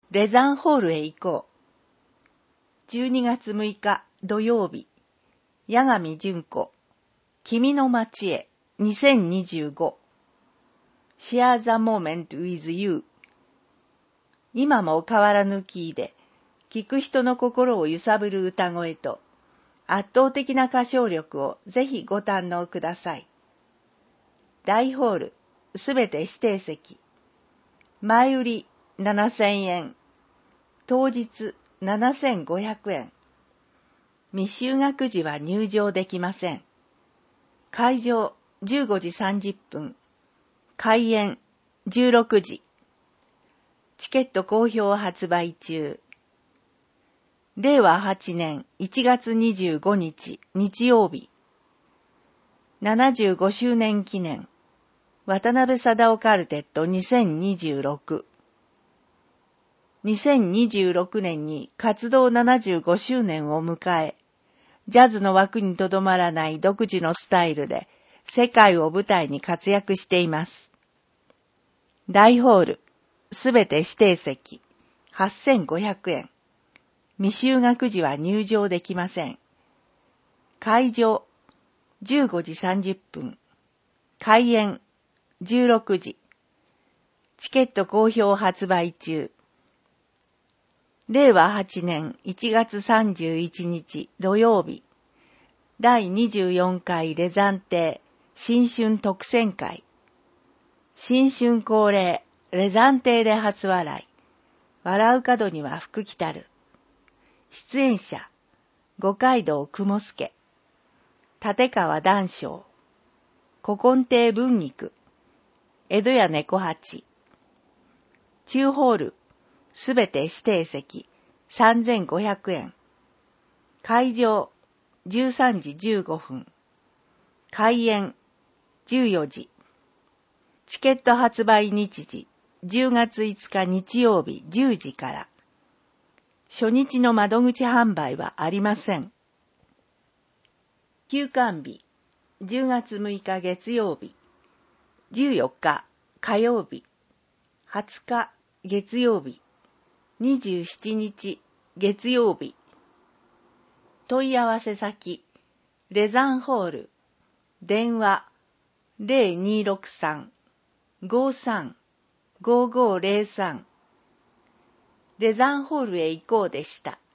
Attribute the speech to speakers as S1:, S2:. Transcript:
S1: レザンホールへ行こう。12月6日土曜日、八神純子、君の街へ2025。Share the moment with you。今も変わらぬキーで、聞く人の心を揺さぶる歌声と、圧倒的な歌唱力をぜひご堪能ください。大ホール、すべて指定席。前売り7000円。当日7500円。未就学時は入場できません。会場15時30分。開演16時。チケット好評発売中。令和8年1月25日日曜日。75周年記念。渡辺貞夫カルテット2026。2026年に活動75周年を迎え、ジャズの枠にとどまらない独自のスタイルで世界を舞台に活躍しています。大ホール、すべて指定席、8500円。未就学時は入場できません。会場、15時30分。開演、16時。チケット好評発売中。令和8年1月31日土曜日、第24回レザン亭新春特選会。新春恒例レザン亭で初笑い。笑う角には福来たる。出演者、五街道雲助、立川談笑、古今亭文菊、江戸屋猫八。中ホール、すべて指定席、3500円。会場、13時15分。開演、14時。チケット発売日時、10月5日日曜日10時から。初日の窓口販売はありません。休館日、10月6日月曜日、14日火曜日、20日月曜日、27日月曜日。問い合わせ先、レザンホール、電話0263-53-5503。レザンホールへ行こうでした。